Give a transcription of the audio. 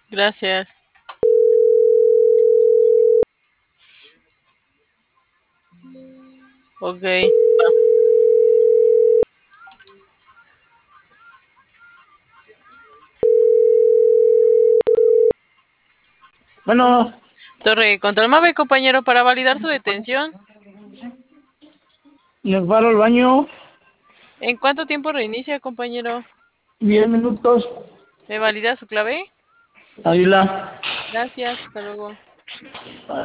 Gracias. Ok. Bueno, Torre Control Mave, compañero, para validar su detención. me paro al baño, ¿En cuánto tiempo reinicia, compañero? 10 minutos. ¿Me valida su clave? Águila. Gracias, hasta luego.